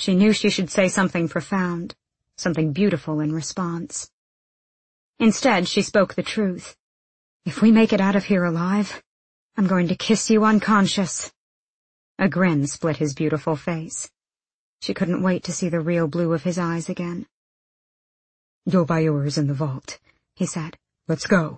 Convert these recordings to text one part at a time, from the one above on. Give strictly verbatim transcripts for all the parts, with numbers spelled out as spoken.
She knew she should say something profound, something beautiful in response. Instead, she spoke the truth. "If we make it out of here alive, I'm going to kiss you unconscious." A grin split his beautiful face. She couldn't wait to see the real blue of his eyes again. "Yul-Baior is in the vault," he said. "Let's go."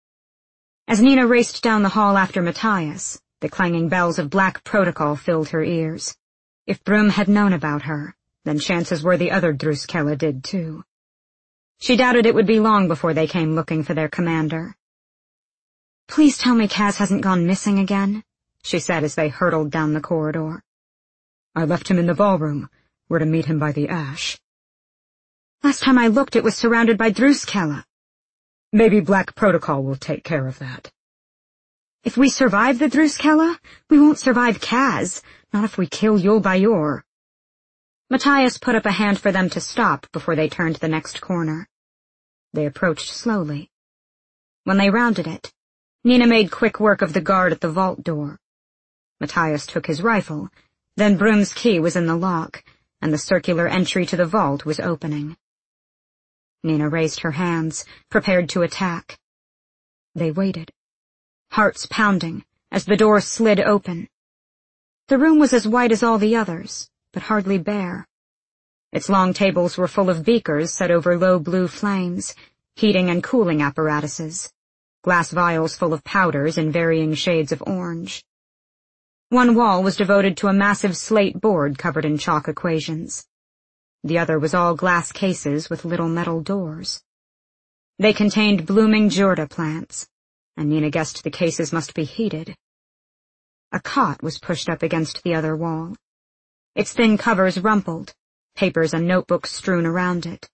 As Nina raced down the hall after Matthias, the clanging bells of Black Protocol filled her ears. If Brum had known about her, then chances were the other Druskella did too. She doubted it would be long before they came looking for their commander. "Please tell me Kaz hasn't gone missing again," she said as they hurtled down the corridor. "I left him in the ballroom. We're to meet him by the ash." "Last time I looked it was surrounded by Druskella." "Maybe Black Protocol will take care of that." "If we survive the Druskella, we won't survive Kaz, not if we kill Yul-Baior." Matthias put up a hand for them to stop before they turned the next corner. They approached slowly. When they rounded it, Nina made quick work of the guard at the vault door. Matthias took his rifle, then Brum's key was in the lock, and the circular entry to the vault was opening. Nina raised her hands, prepared to attack. They waited, hearts pounding, as the door slid open. The room was as white as all the others, but hardly bare. Its long tables were full of beakers set over low blue flames, heating and cooling apparatuses, glass vials full of powders in varying shades of orange. One wall was devoted to a massive slate board covered in chalk equations. The other was all glass cases with little metal doors. They contained blooming Jorda plants, and Nina guessed the cases must be heated. A cot was pushed up against the other wall. Its thin covers rumpled, papers and notebooks strewn around it.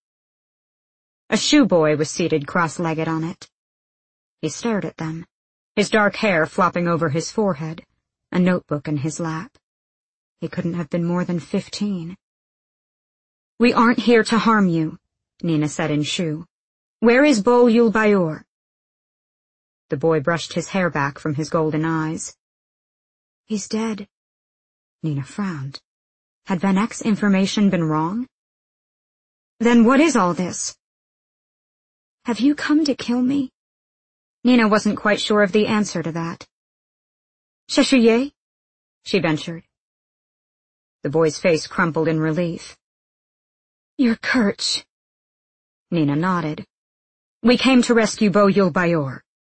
A shoeboy was seated cross-legged on it. He stared at them, his dark hair flopping over his forehead, a notebook in his lap. He couldn't have been more than fifteen. "We aren't here to harm you," Nina said in Shu. "Where is Bol Yul-Baior?" The boy brushed his hair back from his golden eyes. "He's dead." Nina frowned. Had Van Eck's information been wrong? "Then what is all this?" "Have you come to kill me?" Nina wasn't quite sure of the answer to that. "Sheshuye?" she ventured. The boy's face crumpled in relief. "You're Kerch." Nina nodded. "We came to rescue Bo Yul-Baior."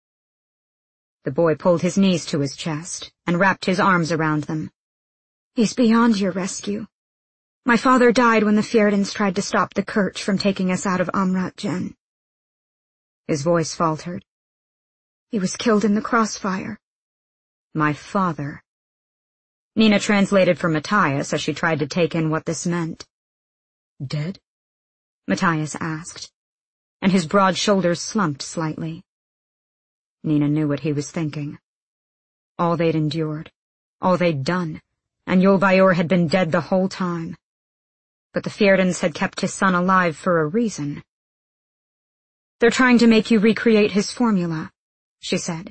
The boy pulled his knees to his chest and wrapped his arms around them. "He's beyond your rescue. My father died when the Fjerdans tried to stop the Kerch from taking us out of Amrat Jen." His voice faltered. "He was killed in the crossfire." "My father." Nina translated for Matthias as she tried to take in what this meant. "Dead?" Matthias asked, and his broad shoulders slumped slightly. Nina knew what he was thinking. All they'd endured, all they'd done, and Yul-Baior had been dead the whole time. But the Fjerdans had kept his son alive for a reason. "They're trying to make you recreate his formula," she said.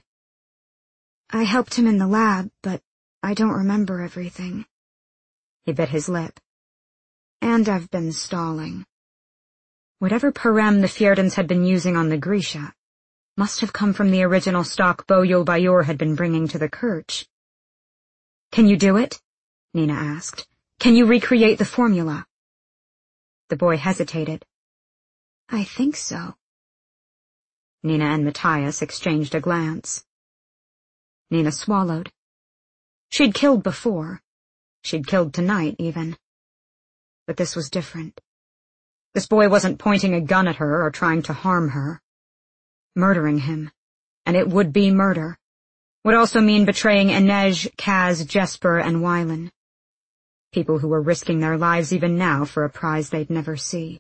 "I helped him in the lab, but I don't remember everything." He bit his lip. "And I've been stalling." Whatever parem the Fjerdans had been using on the Grisha must have come from the original stock Bo Yul-Baior had been bringing to the Kerch. "Can you do it?" Nina asked. "Can you recreate the formula?" The boy hesitated. "I think so." Nina and Matthias exchanged a glance. Nina swallowed. She'd killed before. She'd killed tonight, even. But this was different. This boy wasn't pointing a gun at her or trying to harm her. Murdering him, and it would be murder, would also mean betraying Inej, Kaz, Jesper, and Wylan. People who were risking their lives even now for a prize they'd never see.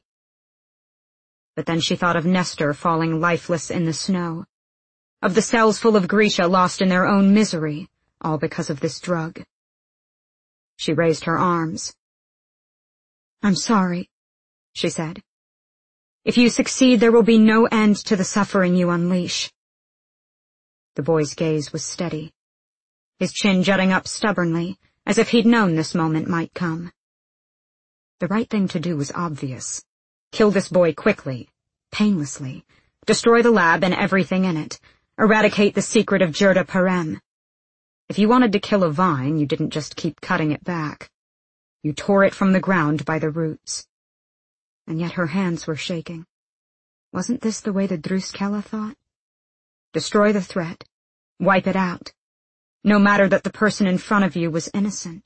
But then she thought of Nestor falling lifeless in the snow, of the cells full of Grisha lost in their own misery, all because of this drug. She raised her arms. "I'm sorry," she said. "If you succeed, there will be no end to the suffering you unleash." The boy's gaze was steady, his chin jutting up stubbornly, as if he'd known this moment might come. The right thing to do was obvious. Kill this boy quickly, painlessly, destroy the lab and everything in it, eradicate the secret of Jirta Parem. If you wanted to kill a vine, you didn't just keep cutting it back. You tore it from the ground by the roots. And yet her hands were shaking. Wasn't this the way the Druskella thought? Destroy the threat. Wipe it out. No matter that the person in front of you was innocent.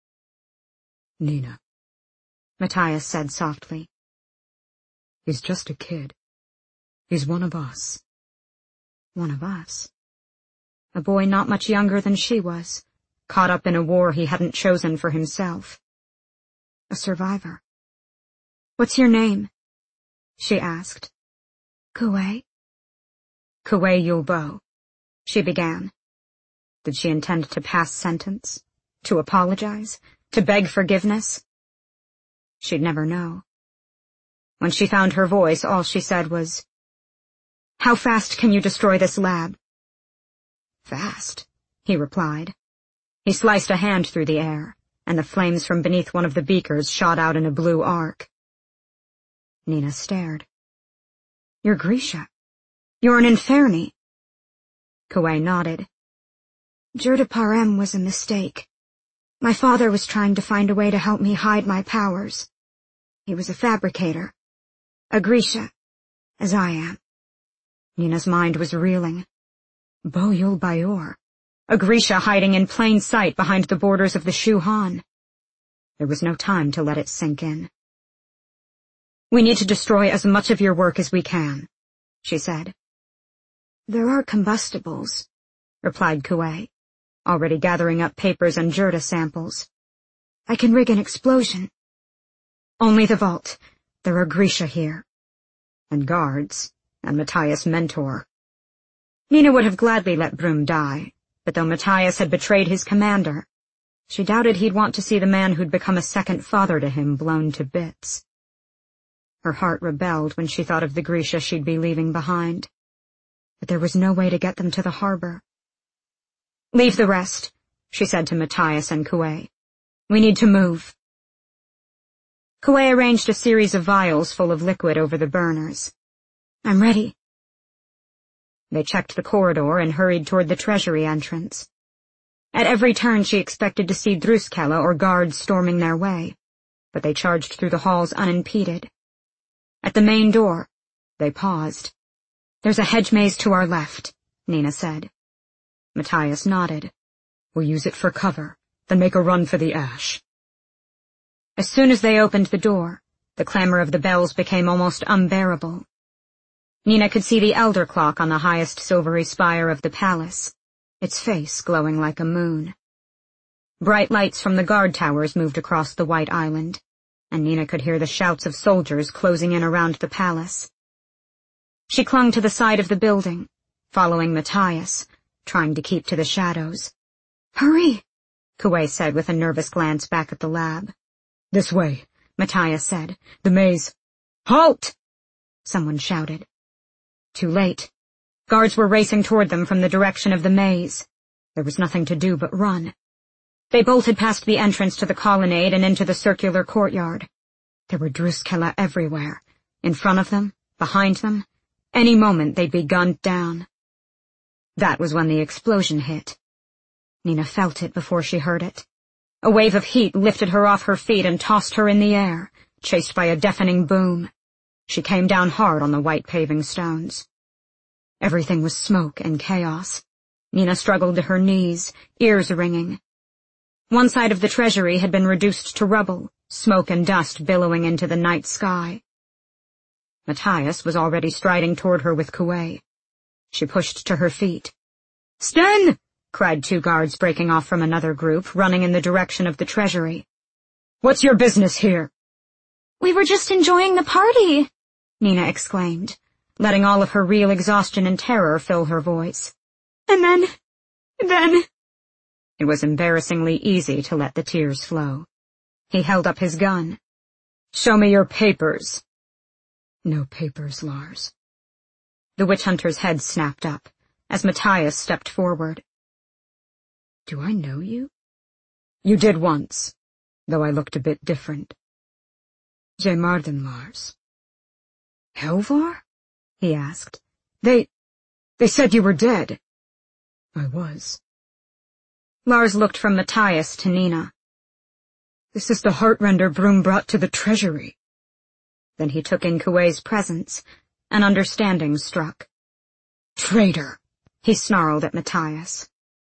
Nina, Matthias said softly. He's just a kid. He's one of us. One of us? A boy not much younger than she was, caught up in a war he hadn't chosen for himself. A survivor. What's your name? She asked. Kuwei. Kuwei Yulbo, she began. Did she intend to pass sentence? To apologize? To beg forgiveness? She'd never know. When she found her voice, all she said was, "How fast can you destroy this lab?" "Fast," he replied. He sliced a hand through the air, and the flames from beneath one of the beakers shot out in a blue arc. Nina stared. "You're Grisha. You're an Inferni." Kuwei nodded. Jirta Parem was a mistake. My father was trying to find a way to help me hide my powers. He was a fabricator. A Grisha, as I am. Nina's mind was reeling. Bo Yul Bayor, a Grisha hiding in plain sight behind the borders of the Shu Han. There was no time to let it sink in. "We need to destroy as much of your work as we can," she said. "There are combustibles," replied Kuwei, already gathering up papers and Jirta samples. "I can rig an explosion." "Only the vault. There are Grisha here. And guards, and Matthias' mentor." Nina would have gladly let Brum die, but though Matthias had betrayed his commander, she doubted he'd want to see the man who'd become a second father to him blown to bits. Her heart rebelled when she thought of the Grisha she'd be leaving behind. But there was no way to get them to the harbor. "Leave the rest," she said to Matthias and Kuwei. "We need to move." Kuwei arranged a series of vials full of liquid over the burners. "I'm ready." They checked the corridor and hurried toward the treasury entrance. At every turn she expected to see Druskella or guards storming their way, but they charged through the halls unimpeded. At the main door, they paused. "There's a hedge maze to our left," Nina said. Matthias nodded. "We'll use it for cover, then make a run for the ash." As soon as they opened the door, the clamor of the bells became almost unbearable. Nina could see the elder clock on the highest silvery spire of the palace, its face glowing like a moon. Bright lights from the guard towers moved across the white island, and Nina could hear the shouts of soldiers closing in around the palace. She clung to the side of the building, following Matthias, trying to keep to the shadows. "Hurry," Kuwei said with a nervous glance back at the lab. "This way," Matthias said. "The maze." "Halt!" someone shouted. Too late. Guards were racing toward them from the direction of the maze. There was nothing to do but run. They bolted past the entrance to the colonnade and into the circular courtyard. There were Druskella everywhere, in front of them, behind them. Any moment they'd be gunned down. That was when the explosion hit. Nina felt it before she heard it. A wave of heat lifted her off her feet and tossed her in the air, chased by a deafening boom. She came down hard on the white paving stones. Everything was smoke and chaos. Nina struggled to her knees, ears ringing. One side of the treasury had been reduced to rubble, smoke and dust billowing into the night sky. Matthias was already striding toward her with Kuwei. She pushed to her feet. "Sten!" cried two guards breaking off from another group, running in the direction of the treasury. "What's your business here?" "We were just enjoying the party," Nina exclaimed, letting all of her real exhaustion and terror fill her voice. "And then... then..." It was embarrassingly easy to let the tears flow. He held up his gun. "Show me your papers." "No papers, Lars." The witch hunter's head snapped up, as Matthias stepped forward. "Do I know you?" "You did once, though I looked a bit different." Jaymarden, Lars. Helvar? He asked. They... they said you were dead. I was. Lars looked from Matthias to Nina. This is the Heartrender Broom brought to the treasury. Then he took in Kuwei's presence. An understanding struck. Traitor, he snarled at Matthias.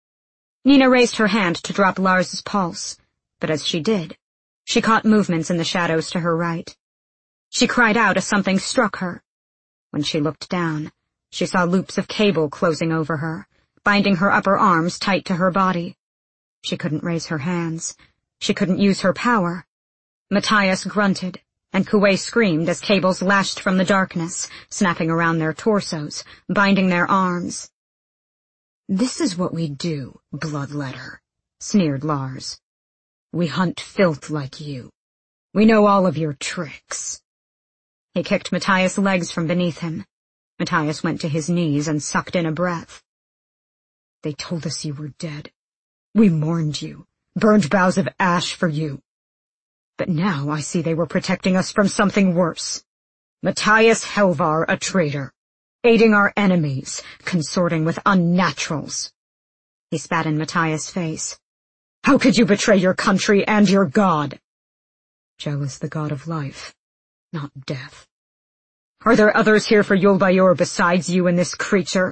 Nina raised her hand to drop Lars's pulse, but as she did, she caught movements in the shadows to her right. She cried out as something struck her. When she looked down, she saw loops of cable closing over her, binding her upper arms tight to her body. She couldn't raise her hands. She couldn't use her power. Matthias grunted, and Kuwei screamed as cables lashed from the darkness, snapping around their torsos, binding their arms. This is what we do, bloodletter, sneered Lars. We hunt filth like you. We know all of your tricks. He kicked Matthias' legs from beneath him. Matthias went to his knees and sucked in a breath. They told us you were dead. We mourned you, burned boughs of ash for you. But now I see they were protecting us from something worse. Matthias Helvar, a traitor, aiding our enemies, consorting with unnaturals. He spat in Matthias' face. How could you betray your country and your god? Joe is the god of life, not death. Are there others here for Yul-Baior besides you and this creature?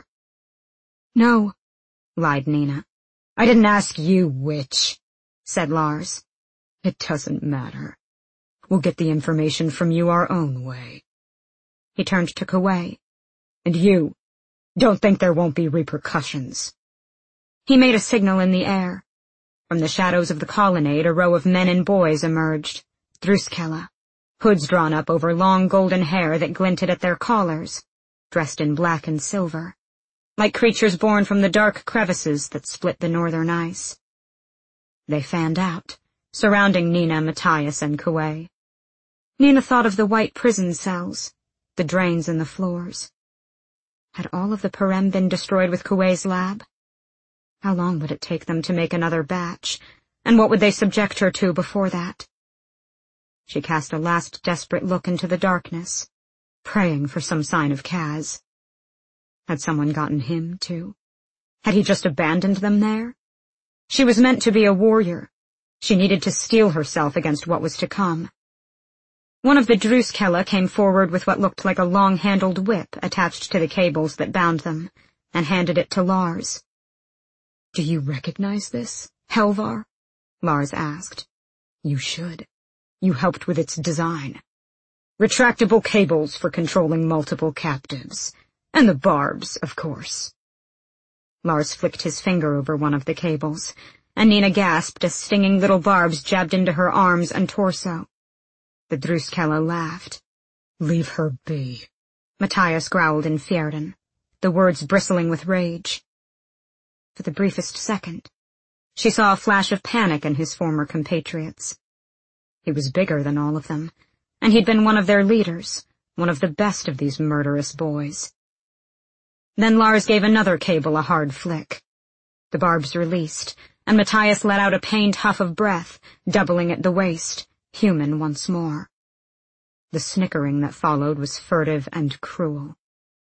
No, lied Nina. I didn't ask you, witch, said Lars. It doesn't matter. We'll get the information from you our own way. He turned to Kuwei. And you, don't think there won't be repercussions. He made a signal in the air. From the shadows of the colonnade, a row of men and boys emerged. Druskella, hoods drawn up over long golden hair that glinted at their collars, dressed in black and silver, like creatures born from the dark crevices that split the northern ice. They fanned out, surrounding Nina, Matthias, and Kuwei. Nina thought of the white prison cells, the drains in the floors. Had all of the Parem been destroyed with Kuwei's lab? How long would it take them to make another batch, and what would they subject her to before that? She cast a last desperate look into the darkness, praying for some sign of Kaz. Had someone gotten him, too? Had he just abandoned them there? She was meant to be a warrior. She needed to steel herself against what was to come. One of the Druskella came forward with what looked like a long-handled whip attached to the cables that bound them, and handed it to Lars. Do you recognize this, Helvar? Lars asked. You should. You helped with its design. Retractable cables for controlling multiple captives. And the barbs, of course. Lars flicked his finger over one of the cables, and Nina gasped as stinging little barbs jabbed into her arms and torso. The Druskella laughed. Leave her be, Matthias growled in Fjerdan, the words bristling with rage. For the briefest second, she saw a flash of panic in his former compatriots. He was bigger than all of them, and he'd been one of their leaders, one of the best of these murderous boys. Then Lars gave another cable a hard flick. The barbs released, and Matthias let out a pained huff of breath, doubling at the waist, human once more. The snickering that followed was furtive and cruel.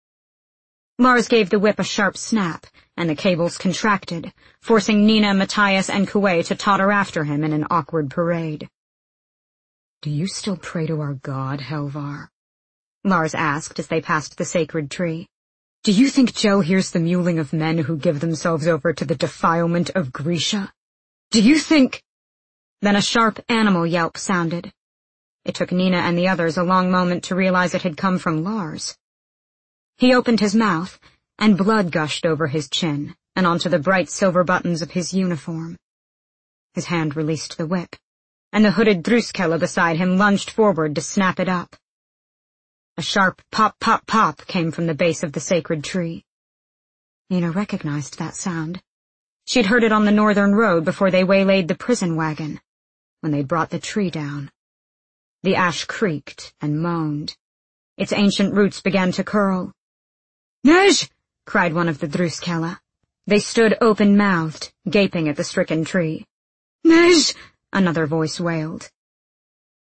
Lars gave the whip a sharp snap, and the cables contracted, forcing Nina, Matthias, and Kuwei to totter after him in an awkward parade. Do you still pray to our god, Helvar? Lars asked as they passed the sacred tree. Do you think Joe hears the mewling of men who give themselves over to the defilement of Grisha? Do you think— Then a sharp animal yelp sounded. It took Nina and the others a long moment to realize it had come from Lars. He opened his mouth, and blood gushed over his chin and onto the bright silver buttons of his uniform. His hand released the whip, and the hooded Druskella beside him lunged forward to snap it up. A sharp pop-pop-pop came from the base of the sacred tree. Nina recognized that sound. She'd heard it on the northern road before they waylaid the prison wagon, when they brought the tree down. The ash creaked and moaned. Its ancient roots began to curl. "Nej!" cried one of the Druskella. They stood open-mouthed, gaping at the stricken tree. "Nej!" another voice wailed.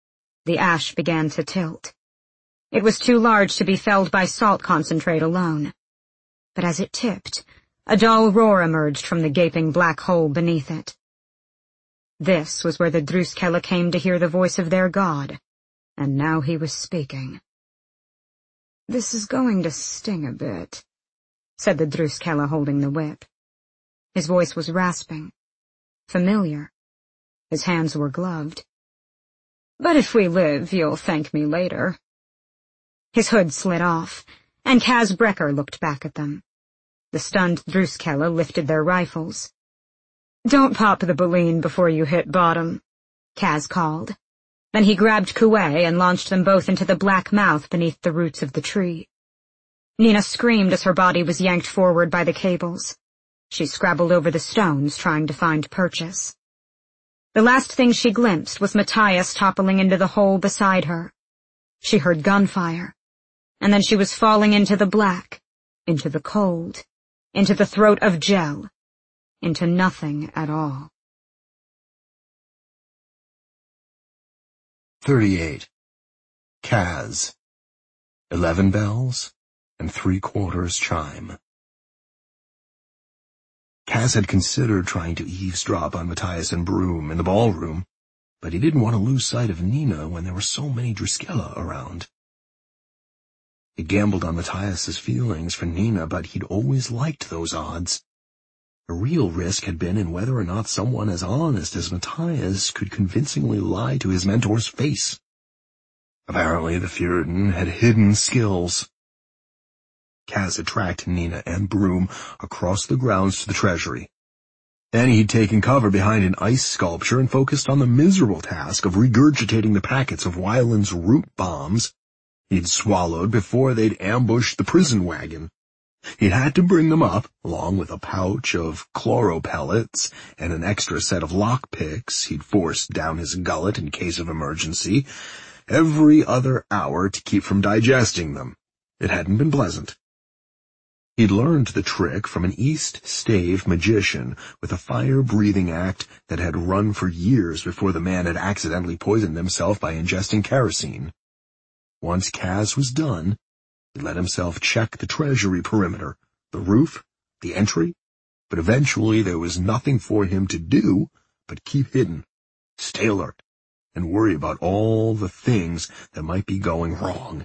The ash began to tilt. It was too large to be felled by salt concentrate alone. But as it tipped, a dull roar emerged from the gaping black hole beneath it. This was where the Druskella came to hear the voice of their god, and now he was speaking. "This is going to sting a bit," said the Druskella holding the whip. His voice was rasping, familiar. His hands were gloved. "But if we live, you'll thank me later." His hood slid off, and Kaz Brecker looked back at them. The stunned Druskella lifted their rifles. "Don't pop the balloon before you hit bottom," Kaz called. Then he grabbed Kuwei and launched them both into the black mouth beneath the roots of the tree. Nina screamed as her body was yanked forward by the cables. She scrabbled over the stones, trying to find purchase. The last thing she glimpsed was Matthias toppling into the hole beside her. She heard gunfire, and then she was falling into the black, into the cold, into the throat of Gel, into nothing at all. thirty-eight. Kaz. Eleven bells and three quarters chime. Kaz had considered trying to eavesdrop on Matthias and Broom in the ballroom, but he didn't want to lose sight of Nina when there were so many Druskella around. He gambled on Matthias's feelings for Nina, but he'd always liked those odds. The real risk had been in whether or not someone as honest as Matthias could convincingly lie to his mentor's face. Apparently the Fjordan had hidden skills. Kaz had tracked Nina and Broom across the grounds to the treasury. Then he'd taken cover behind an ice sculpture and focused on the miserable task of regurgitating the packets of Wyland's root bombs he'd swallowed before they'd ambushed the prison wagon. He'd had to bring them up, along with a pouch of chloro pellets and an extra set of lockpicks he'd forced down his gullet in case of emergency, every other hour to keep from digesting them. It hadn't been pleasant. He'd learned the trick from an East Stave magician with a fire-breathing act that had run for years before the man had accidentally poisoned himself by ingesting kerosene. Once Kaz was done, he let himself check the treasury perimeter, the roof, the entry, but eventually there was nothing for him to do but keep hidden, stay alert, and worry about all the things that might be going wrong.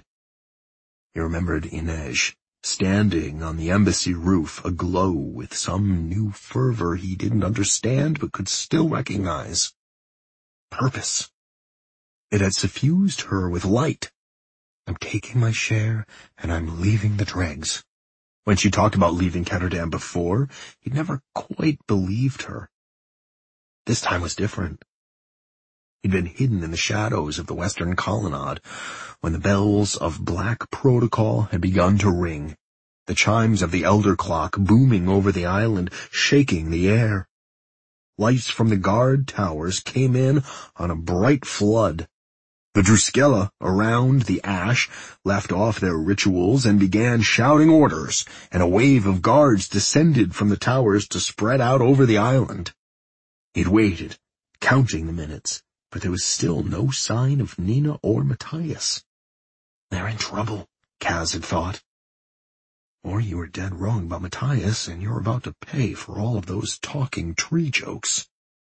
He remembered Inej, standing on the embassy roof, aglow with some new fervor he didn't understand but could still recognize. Purpose. It had suffused her with light. "I'm taking my share, and I'm leaving the dregs." When she talked about leaving Ketterdam before, he'd never quite believed her. This time was different. He'd been hidden in the shadows of the western colonnade when the bells of Black Protocol had begun to ring, the chimes of the Elder Clock booming over the island, shaking the air. Lights from the guard towers came in on a bright flood. The Druskella around the ash left off their rituals and began shouting orders, and a wave of guards descended from the towers to spread out over the island. He'd waited, counting the minutes, but there was still no sign of Nina or Matthias. They're in trouble, Kaz had thought. Or you were dead wrong about Matthias, and you're about to pay for all of those talking tree jokes.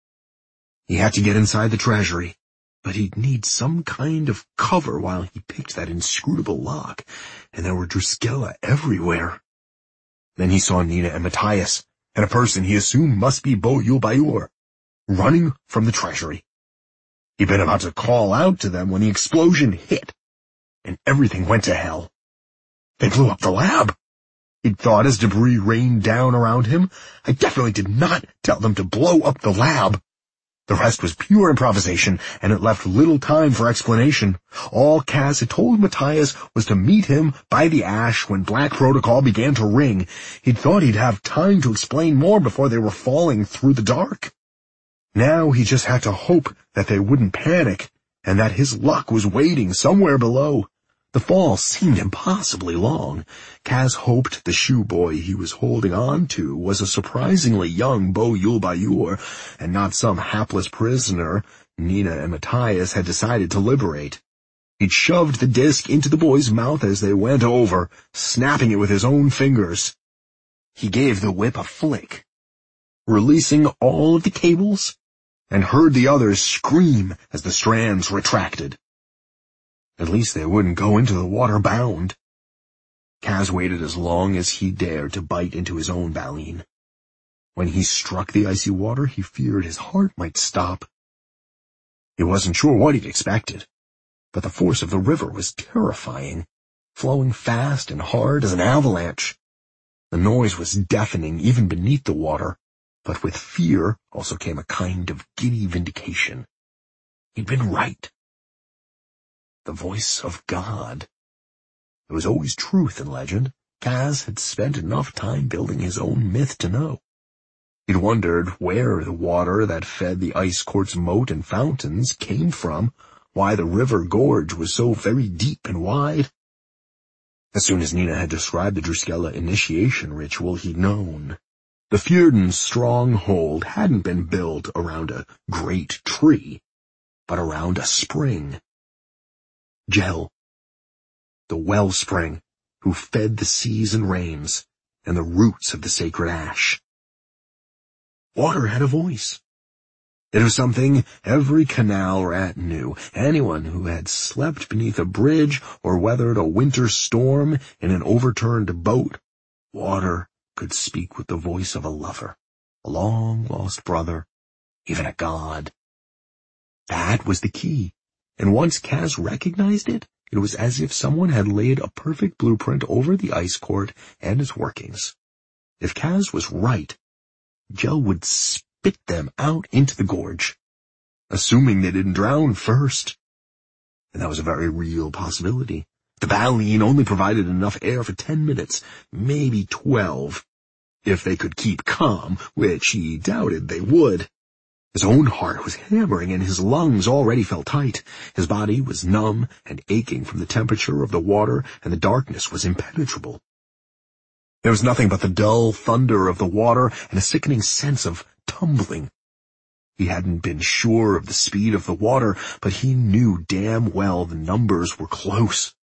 He had to get inside the treasury, but he'd need some kind of cover while he picked that inscrutable lock, and there were Druskella everywhere. Then he saw Nina and Matthias, and a person he assumed must be Bo Yulbayur, running from the treasury. He'd been about to call out to them when the explosion hit, and everything went to hell. They blew up the lab. He'd thought as debris rained down around him. I definitely did not tell them to blow up the lab. The rest was pure improvisation, and it left little time for explanation. All Kaz had told Matthias was to meet him by the ash when Black Protocol began to ring. He'd thought he'd have time to explain more before they were falling through the dark. Now he just had to hope that they wouldn't panic, and that his luck was waiting somewhere below. The fall seemed impossibly long. Kaz hoped the shoe boy he was holding on to was a surprisingly young Bo Yulbayur, and not some hapless prisoner Nina and Matthias had decided to liberate. He'd shoved the disc into the boy's mouth as they went over, snapping it with his own fingers. He gave the whip a flick, releasing all of the cables, and heard the others scream as the strands retracted. At least they wouldn't go into the water bound. Kaz waited as long as he dared to bite into his own baleen. When he struck the icy water, he feared his heart might stop. He wasn't sure what he'd expected, but the force of the river was terrifying, flowing fast and hard as an avalanche. The noise was deafening even beneath the water, but with fear also came a kind of giddy vindication. He'd been right. The voice of God. There was always truth in legend. Kaz had spent enough time building his own myth to know. He'd wondered where the water that fed the ice court's moat and fountains came from, why the river gorge was so very deep and wide. As soon as Nina had described the Druskella initiation ritual, he'd known. The Fjerden's stronghold hadn't been built around a great tree, but around a spring. Gel, the wellspring, who fed the seas and rains, and the roots of the sacred ash. Water had a voice. It was something every canal rat knew. Anyone who had slept beneath a bridge or weathered a winter storm in an overturned boat, water could speak with the voice of a lover, a long-lost brother, even a god. That was the key, and once Kaz recognized it, it was as if someone had laid a perfect blueprint over the ice court and its workings. If Kaz was right, Gel would spit them out into the gorge, assuming they didn't drown first. And that was a very real possibility. The baleen only provided enough air for ten minutes, maybe twelve, if they could keep calm, which he doubted they would. His own heart was hammering and his lungs already felt tight. His body was numb and aching from the temperature of the water, and the darkness was impenetrable. There was nothing but the dull thunder of the water and a sickening sense of tumbling. He hadn't been sure of the speed of the water, but he knew damn well the numbers were close.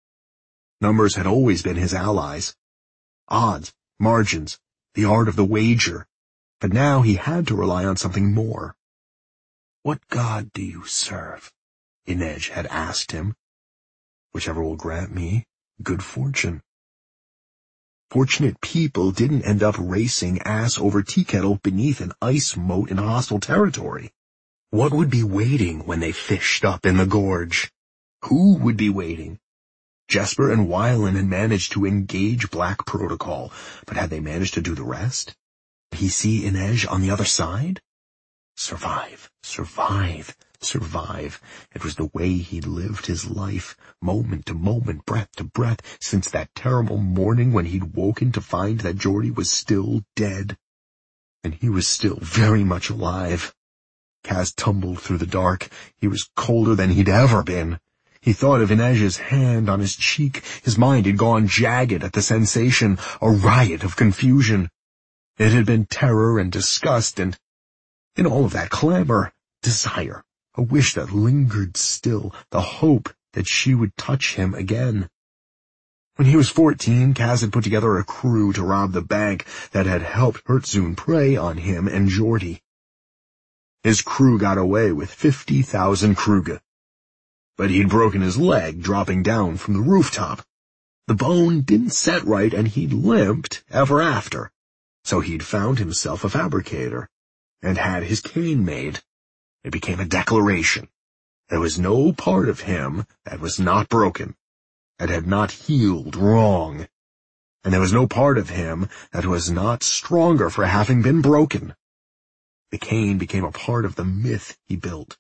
Numbers had always been his allies. Odds, margins, the art of the wager. But now he had to rely on something more. "What god do you serve?" Inej had asked him. "Whichever will grant me good fortune." Fortunate people didn't end up racing ass over tea kettle beneath an ice moat in hostile territory. What would be waiting when they fished up in the gorge? Who would be waiting? Jesper and Wylan had managed to engage Black Protocol, but had they managed to do the rest? Did he see Inej on the other side? Survive, survive, survive. It was the way he'd lived his life, moment to moment, breath to breath, since that terrible morning when he'd woken to find that Geordi was still dead. And he was still very much alive. Kaz tumbled through the dark. He was colder than he'd ever been. He thought of Inej's hand on his cheek. His mind had gone jagged at the sensation, a riot of confusion. It had been terror and disgust and, in all of that clamor, desire, a wish that lingered still, the hope that she would touch him again. When he was fourteen, Kaz had put together a crew to rob the bank that had helped Hertzun prey on him and Geordi. His crew got away with fifty thousand Kruge. But he'd broken his leg dropping down from the rooftop. The bone didn't set right and he'd limped ever after. So he'd found himself a fabricator, and had his cane made. It became a declaration. There was no part of him that was not broken, that had not healed wrong. And there was no part of him that was not stronger for having been broken. The cane became a part of the myth he built.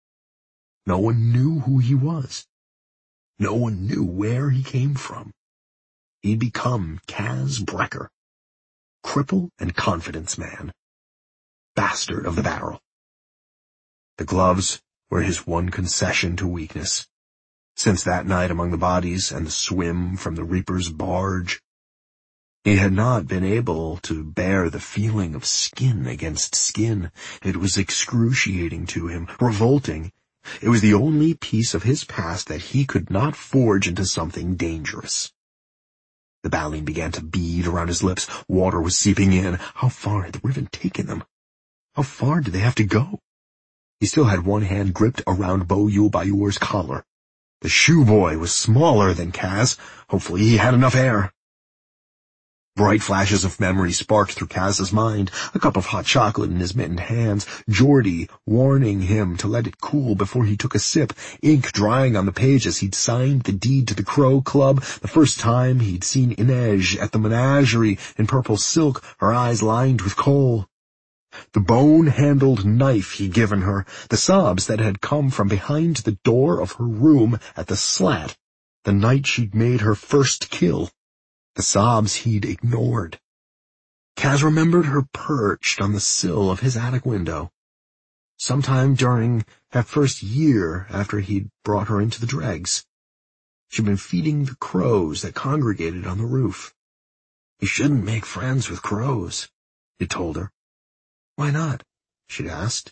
No one knew who he was. No one knew where he came from. He'd become Kaz Brekker. Cripple and confidence man. Bastard of the barrel. The gloves were his one concession to weakness. Since that night among the bodies and the swim from the Reaper's barge, He had not been able to bear the feeling of skin against skin. It was excruciating to him, revolting. It was the only piece of his past that he could not forge into something dangerous. The baleen began to bead around his lips. Water was seeping in. How far had the river taken them? How far did they have to go? He still had one hand gripped around Bo Yul-Bayur's collar. The shoe boy was smaller than Kaz. Hopefully he had enough air. Bright flashes of memory sparked through Kaz's mind. A cup of hot chocolate in his mittened hands, Geordi warning him to let it cool before he took a sip, ink drying on the page as he'd signed the deed to the Crow Club, the first time he'd seen Inej at the menagerie in purple silk, her eyes lined with kohl. The bone-handled knife he'd given her, the sobs that had come from behind the door of her room at the Slat, the night she'd made her first kill. The sobs he'd ignored. Kaz remembered her perched on the sill of his attic window, sometime during that first year after he'd brought her into the dregs. She'd been feeding the crows that congregated on the roof. You shouldn't make friends with crows, he told her. Why not? She'd asked.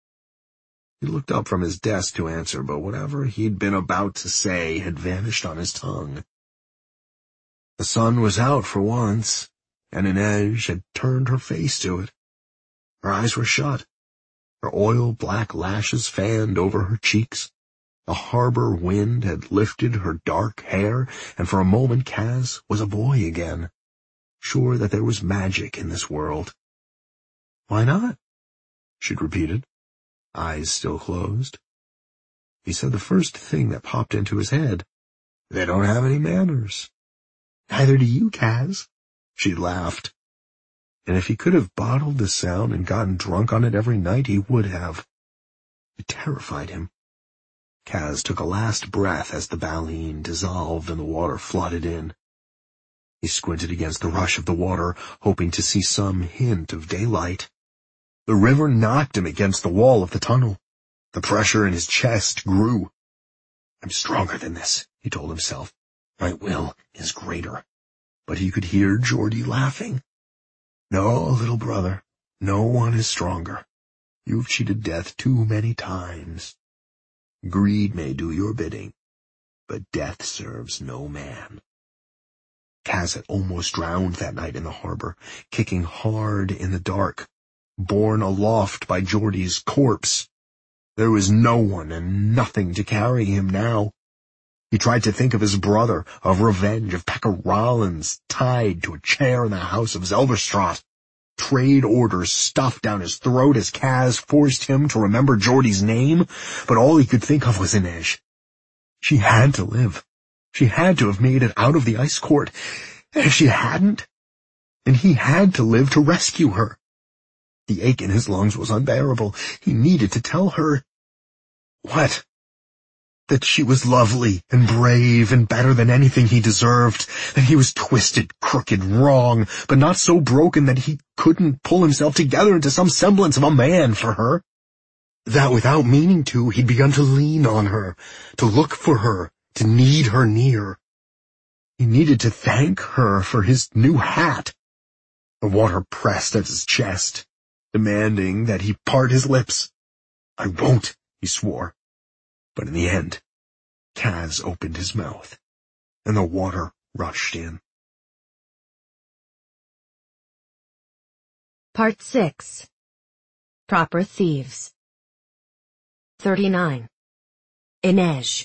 He looked up from his desk to answer, but whatever he'd been about to say had vanished on his tongue. The sun was out for once, and Inej had turned her face to it. Her eyes were shut. Her oil-black lashes fanned over her cheeks. The harbor wind had lifted her dark hair, and for a moment Kaz was a boy again, sure that there was magic in this world. Why not? She'd repeated, eyes still closed. He said the first thing that popped into his head. They don't have any manners. Neither do you, Kaz. She laughed. And if he could have bottled the sound and gotten drunk on it every night, he would have. It terrified him. Kaz took a last breath as the baleen dissolved and the water flooded in. He squinted against the rush of the water, hoping to see some hint of daylight. The river knocked him against the wall of the tunnel. The pressure in his chest grew. I'm stronger than this, he told himself. My will is greater. But he could hear Geordi laughing. No, little brother, no one is stronger. You've cheated death too many times. Greed may do your bidding, but death serves no man. Kaz had almost drowned that night in the harbor, kicking hard in the dark, borne aloft by Geordi's corpse. There was no one and nothing to carry him now. He tried to think of his brother, of revenge, of Pekka Rollins tied to a chair in the house of Zelverstraat. Trade orders stuffed down his throat as Kaz forced him to remember Geordi's name, but all he could think of was Inej. She had to live. She had to have made it out of the ice court. And if she hadn't, then he had to live to rescue her. The ache in his lungs was unbearable. He needed to tell her... What? That she was lovely and brave and better than anything he deserved, that he was twisted, crooked, wrong, but not so broken that he couldn't pull himself together into some semblance of a man for her. That without meaning to, he'd begun to lean on her, to look for her, to need her near. He needed to thank her for his new hat. The water pressed at his chest, demanding that he part his lips. I won't, he swore. But in the end, Kaz opened his mouth, and the water rushed in. Part six. Proper Thieves. thirty-nine. Inej.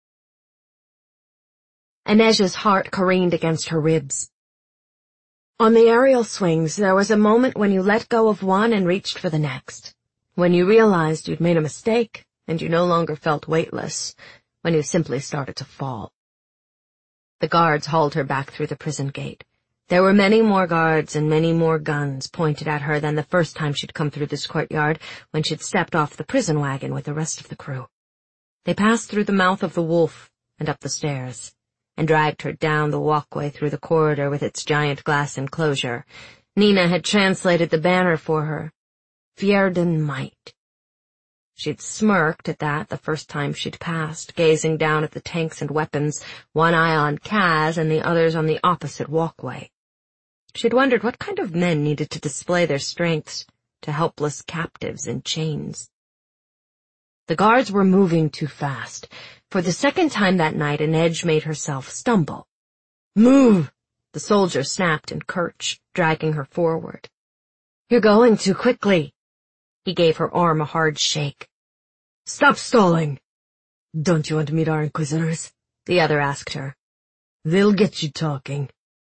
Inej's heart careened against her ribs. On the aerial swings, there was a moment when you let go of one and reached for the next, when you realized you'd made a mistake, and you no longer felt weightless, when you simply started to fall. The guards hauled her back through the prison gate. There were many more guards and many more guns pointed at her than the first time she'd come through this courtyard, when she'd stepped off the prison wagon with the rest of the crew. They passed through the mouth of the wolf and up the stairs, and dragged her down the walkway through the corridor with its giant glass enclosure. Nina had translated the banner for her. Fjerden Might. She'd smirked at that the first time she'd passed, gazing down at the tanks and weapons, one eye on Kaz and the others on the opposite walkway. She'd wondered what kind of men needed to display their strengths to helpless captives in chains. The guards were moving too fast. For the second time that night, Inej made herself stumble. "Move!" the soldier snapped in Kerch, dragging her forward. "You're going too quickly." He gave her arm a hard shake. "Stop stalling." "Don't you want to meet our inquisitors?" the other asked her. "They'll get you talking.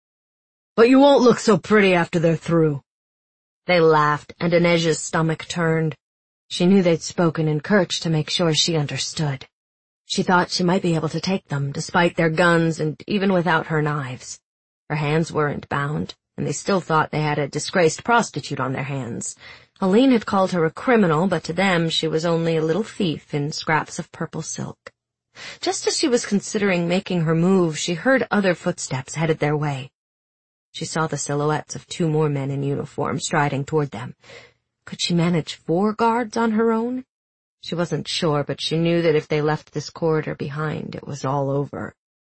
But you won't look so pretty after they're through." They laughed, and Inej's stomach turned. She knew they'd spoken in Kerch to make sure she understood. She thought she might be able to take them, despite their guns and even without her knives. Her hands weren't bound, and they still thought they had a disgraced prostitute on their hands. Helene had called her a criminal, but to them she was only a little thief in scraps of purple silk. Just as she was considering making her move, she heard other footsteps headed their way. She saw the silhouettes of two more men in uniform striding toward them. Could she manage four guards on her own? She wasn't sure, but she knew that if they left this corridor behind, it was all over.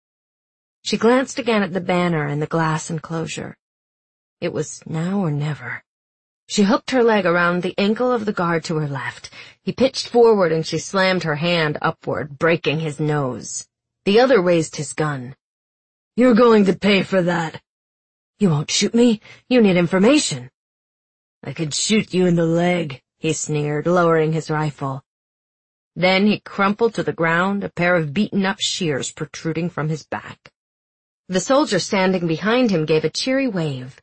She glanced again at the banner and the glass enclosure. It was now or never. She hooked her leg around the ankle of the guard to her left. He pitched forward and she slammed her hand upward, breaking his nose. The other raised his gun. "You're going to pay for that." "You won't shoot me? You need information." "I could shoot you in the leg," he sneered, lowering his rifle. Then he crumpled to the ground, a pair of beaten-up shears protruding from his back. The soldier standing behind him gave a cheery wave.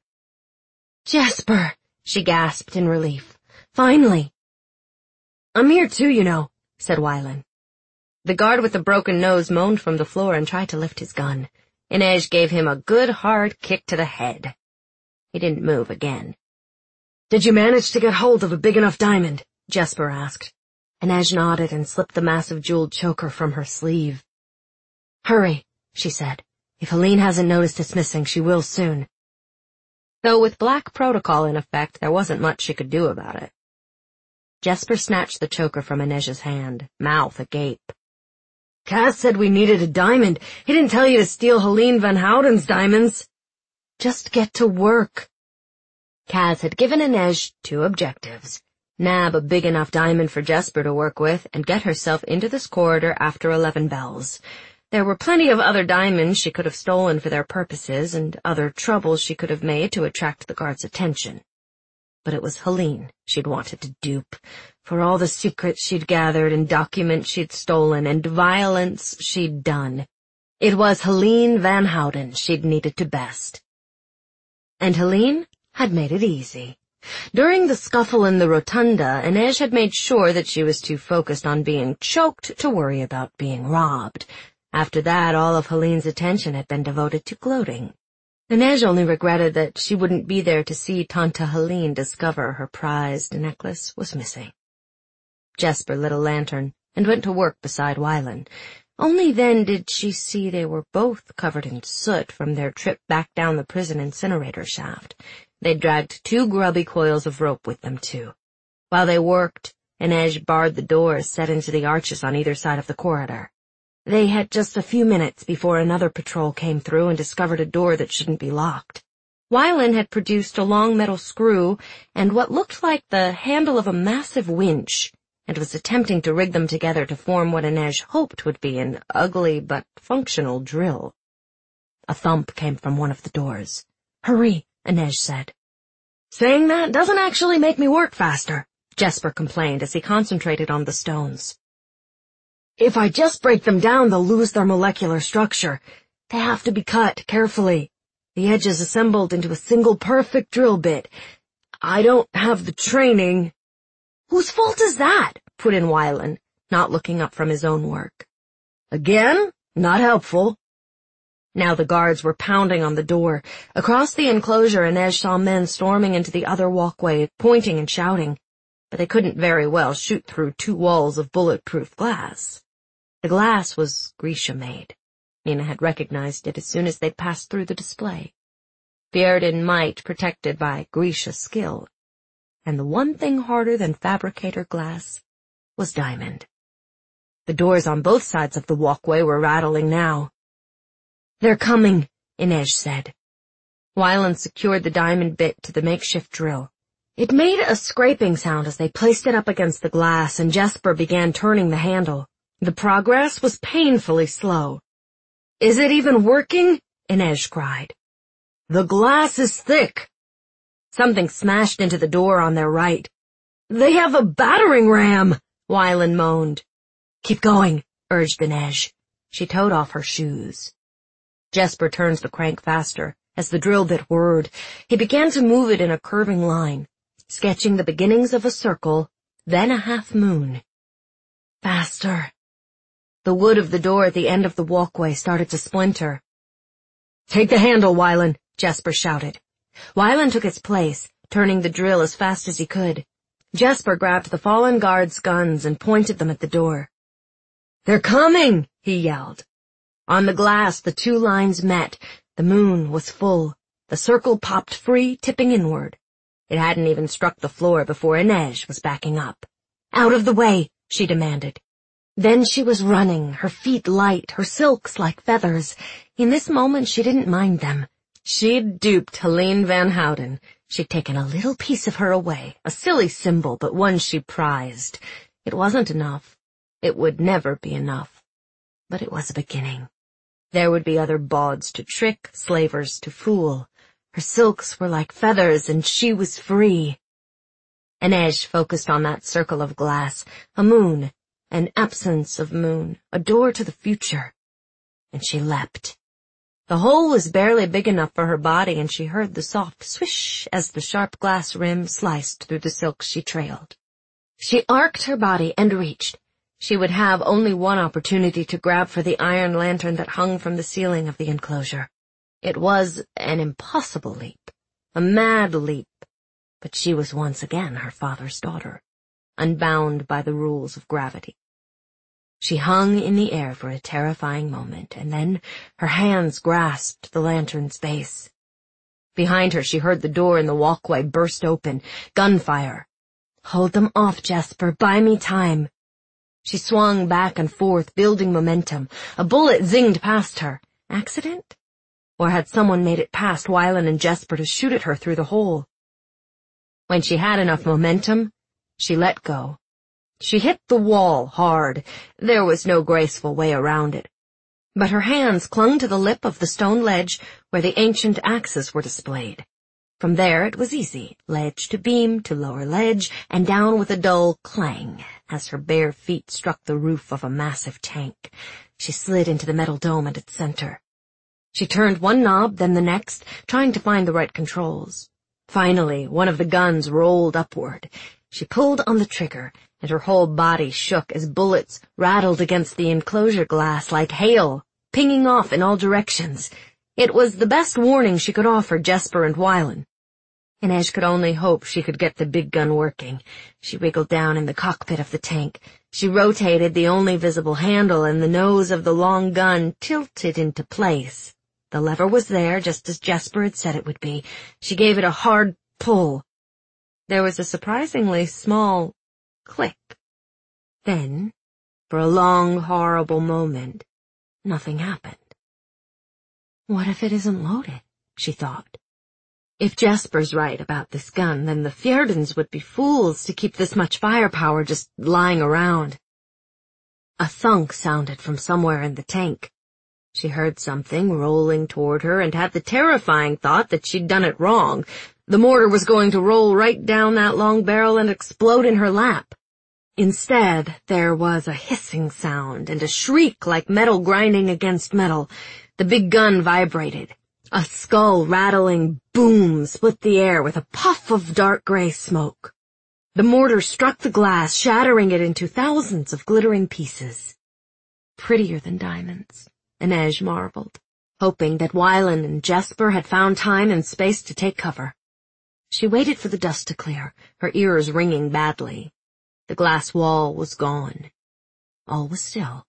"Jasper!" she gasped in relief. "Finally!" "I'm here too, you know," said Wylan. The guard with the broken nose moaned from the floor and tried to lift his gun. Inej gave him a good hard kick to the head. He didn't move again. "Did you manage to get hold of a big enough diamond?" Jesper asked. Inej nodded and slipped the massive jeweled choker from her sleeve. "Hurry," she said. "If Helene hasn't noticed it's missing, she will soon." Though with black protocol in effect, there wasn't much she could do about it. Jesper snatched the choker from Inej's hand, mouth agape. "Kaz said we needed a diamond. He didn't tell you to steal Helene Van Houten's diamonds." "Just get to work." Kaz had given Inej two objectives: nab a big enough diamond for Jesper to work with, and get herself into this corridor after eleven bells. There were plenty of other diamonds she could have stolen for their purposes, and other troubles she could have made to attract the guards' attention. But it was Helene she'd wanted to dupe, for all the secrets she'd gathered and documents she'd stolen and violence she'd done. It was Helene Van Houten she'd needed to best. And Helene had made it easy. During the scuffle in the rotunda, Inej had made sure that she was too focused on being choked to worry about being robbed. After that, all of Helene's attention had been devoted to gloating. Inej only regretted that she wouldn't be there to see Tanta Helene discover her prized necklace was missing. Jesper lit a lantern and went to work beside Wylan. Only then did she see they were both covered in soot from their trip back down the prison incinerator shaft. They'd dragged two grubby coils of rope with them, too. While they worked, Inej barred the doors set into the arches on either side of the corridor. They had just a few minutes before another patrol came through and discovered a door that shouldn't be locked. Wylan had produced a long metal screw and what looked like the handle of a massive winch, and was attempting to rig them together to form what Inej hoped would be an ugly but functional drill. A thump came from one of the doors. "Hurry," Inej said. "Saying that doesn't actually make me work faster," Jesper complained as he concentrated on the stones. "If I just break them down, they'll lose their molecular structure. They have to be cut carefully. The edges assembled into a single perfect drill bit. I don't have the training." "Whose fault is that?" put in Wylan, not looking up from his own work. "Again? Not helpful." Now the guards were pounding on the door. Across the enclosure, Inej saw men storming into the other walkway, pointing and shouting. But they couldn't very well shoot through two walls of bulletproof glass. The glass was Grisha-made. Nina had recognized it as soon as they'd passed through the display. Fjerdan might protected by Grisha skill. And the one thing harder than fabricator glass was diamond. The doors on both sides of the walkway were rattling now. "They're coming," Inej said. Wylan secured the diamond bit to the makeshift drill. It made a scraping sound as they placed it up against the glass, and Jesper began turning the handle. The progress was painfully slow. "Is it even working?" Inej cried. "The glass is thick." Something smashed into the door on their right. "They have a battering ram," Wylan moaned. "Keep going," urged Inej. She toed off her shoes. Jesper turned the crank faster. As the drill bit whirred, he began to move it in a curving line, sketching the beginnings of a circle, then a half moon. Faster. The wood of the door at the end of the walkway started to splinter. "Take the handle, Wylan," Jesper shouted. Wylan took its place, turning the drill as fast as he could. Jesper grabbed the fallen guards' guns and pointed them at the door. "They're coming!" he yelled. On the glass, the two lines met. The moon was full. The circle popped free, tipping inward. It hadn't even struck the floor before Inej was backing up. "Out of the way," she demanded. Then she was running, her feet light, her silks like feathers. In this moment she didn't mind them. She'd duped Helene Van Houten. She'd taken a little piece of her away, a silly symbol, but one she prized. It wasn't enough. It would never be enough. But it was a beginning. There would be other bawds to trick, slavers to fool. Her silks were like feathers, and she was free. Inej focused on that circle of glass, a moon, an absence of moon, a door to the future. And she leapt. The hole was barely big enough for her body, and she heard the soft swish as the sharp glass rim sliced through the silk she trailed. She arced her body and reached. She would have only one opportunity to grab for the iron lantern that hung from the ceiling of the enclosure. It was an impossible leap, a mad leap, but she was once again her father's daughter, unbound by the rules of gravity. She hung in the air for a terrifying moment, and then her hands grasped the lantern's base. Behind her she heard the door in the walkway burst open. Gunfire. "Hold them off, Jesper. Buy me time." She swung back and forth, building momentum. A bullet zinged past her. Accident? Or had someone made it past Wylan and Jesper to shoot at her through the hole? When she had enough momentum, she let go. She hit the wall hard. There was no graceful way around it. But her hands clung to the lip of the stone ledge where the ancient axes were displayed. From there it was easy, ledge to beam to lower ledge, and down with a dull clang as her bare feet struck the roof of a massive tank. She slid into the metal dome at its center. She turned one knob, then the next, trying to find the right controls. Finally, one of the guns rolled upward. She pulled on the trigger, and her whole body shook as bullets rattled against the enclosure glass like hail, pinging off in all directions. It was the best warning she could offer Jesper and Wylan. Inej could only hope she could get the big gun working. She wiggled down in the cockpit of the tank. She rotated the only visible handle, and the nose of the long gun tilted into place. The lever was there, just as Jesper had said it would be. She gave it a hard pull. There was a surprisingly small click. Then, for a long, horrible moment, nothing happened. What if it isn't loaded? She thought. If Jesper's right about this gun, then the Fjerdans would be fools to keep this much firepower just lying around. A thunk sounded from somewhere in the tank. She heard something rolling toward her and had the terrifying thought that she'd done it wrong. The mortar was going to roll right down that long barrel and explode in her lap. Instead, there was a hissing sound and a shriek like metal grinding against metal. The big gun vibrated. A skull-rattling boom split the air with a puff of dark gray smoke. The mortar struck the glass, shattering it into thousands of glittering pieces. Prettier than diamonds, Inej marveled, hoping that Wylan and Jesper had found time and space to take cover. She waited for the dust to clear, her ears ringing badly. The glass wall was gone. All was still.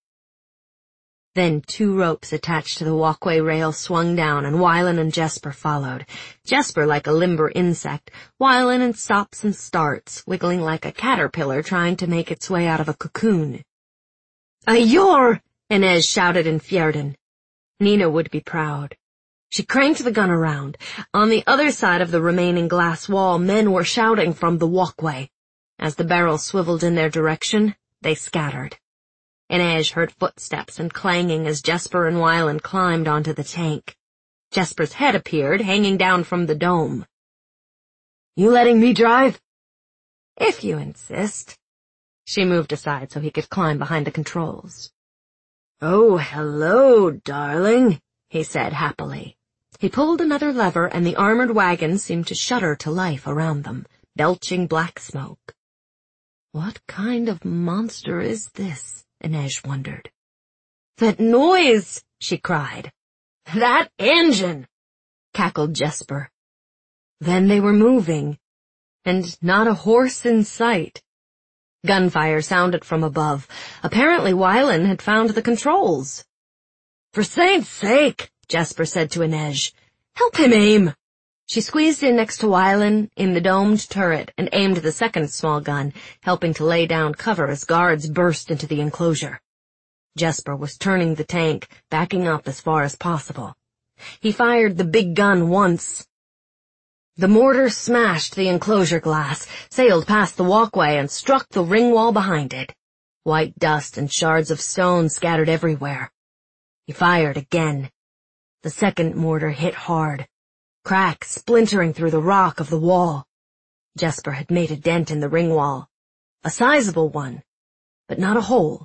Then two ropes attached to the walkway rail swung down, and Wylan and Jesper followed. Jesper like a limber insect, Wylan in stops and starts, wiggling like a caterpillar trying to make its way out of a cocoon. "A yor!" Inej shouted in Fjerdan. Nina would be proud. She cranked the gun around. On the other side of the remaining glass wall, men were shouting from the walkway. As the barrel swiveled in their direction, they scattered. Inej heard footsteps and clanging as Jesper and Wylan climbed onto the tank. Jesper's head appeared, hanging down from the dome. "You letting me drive?" "If you insist." She moved aside so he could climb behind the controls. "Oh, hello, darling," he said happily. He pulled another lever and the armored wagon seemed to shudder to life around them, belching black smoke. What kind of monster is this? Inej wondered. "That noise!" she cried. "That engine!" cackled Jesper. Then they were moving, and not a horse in sight. Gunfire sounded from above. Apparently Wylan had found the controls. "For saint's sake," Jesper said to Inej. "Help him aim." She squeezed in next to Wylan in the domed turret and aimed the second small gun, helping to lay down cover as guards burst into the enclosure. Jesper was turning the tank, backing up as far as possible. He fired the big gun once. The mortar smashed the enclosure glass, sailed past the walkway, and struck the ring wall behind it. White dust and shards of stone scattered everywhere. He fired again. The second mortar hit hard, cracks splintering through the rock of the wall. Jesper had made a dent in the ring wall. A sizable one, but not a hole.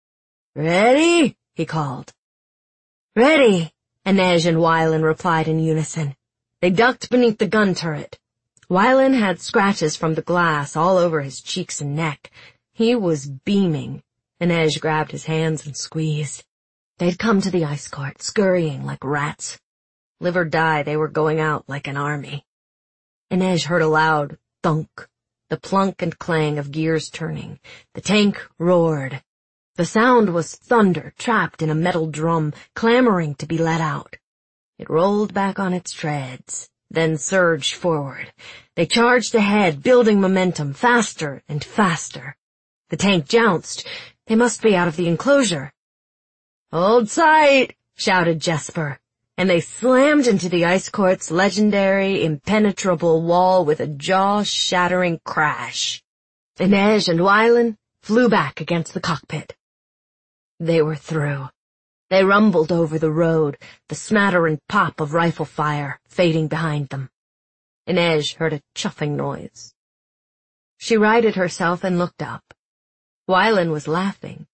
"Ready?" he called. "Ready," Inej and Wylan replied in unison. They ducked beneath the gun turret. Wylan had scratches from the glass all over his cheeks and neck. He was beaming. Inej grabbed his hands and squeezed. They'd come to the ice court, scurrying like rats. Live or die, they were going out like an army. Inej heard a loud thunk, the plunk and clang of gears turning. The tank roared. The sound was thunder trapped in a metal drum, clamoring to be let out. It rolled back on its treads, then surged forward. They charged ahead, building momentum, faster and faster. The tank jounced. They must be out of the enclosure. "Hold tight," shouted Jesper, and they slammed into the ice court's legendary, impenetrable wall with a jaw-shattering crash. Inej and Wylan flew back against the cockpit. They were through. They rumbled over the road, the smatter and pop of rifle fire fading behind them. Inej heard a chuffing noise. She righted herself and looked up. Wylan was laughing.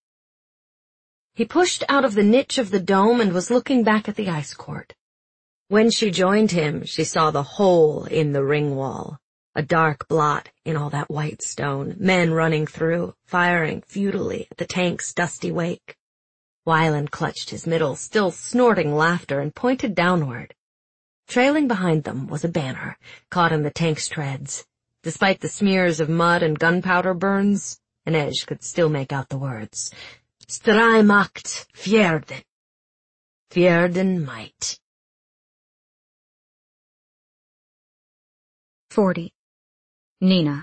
He pushed out of the niche of the dome and was looking back at the ice court. When she joined him, she saw the hole in the ring wall, a dark blot in all that white stone, men running through, firing futilely at the tank's dusty wake. Wylan clutched his middle, still snorting laughter, and pointed downward. Trailing behind them was a banner, caught in the tank's treads. Despite the smears of mud and gunpowder burns, Inej could still make out the words. Strai makt Fjerden. Fjerden might. Forty. Nina.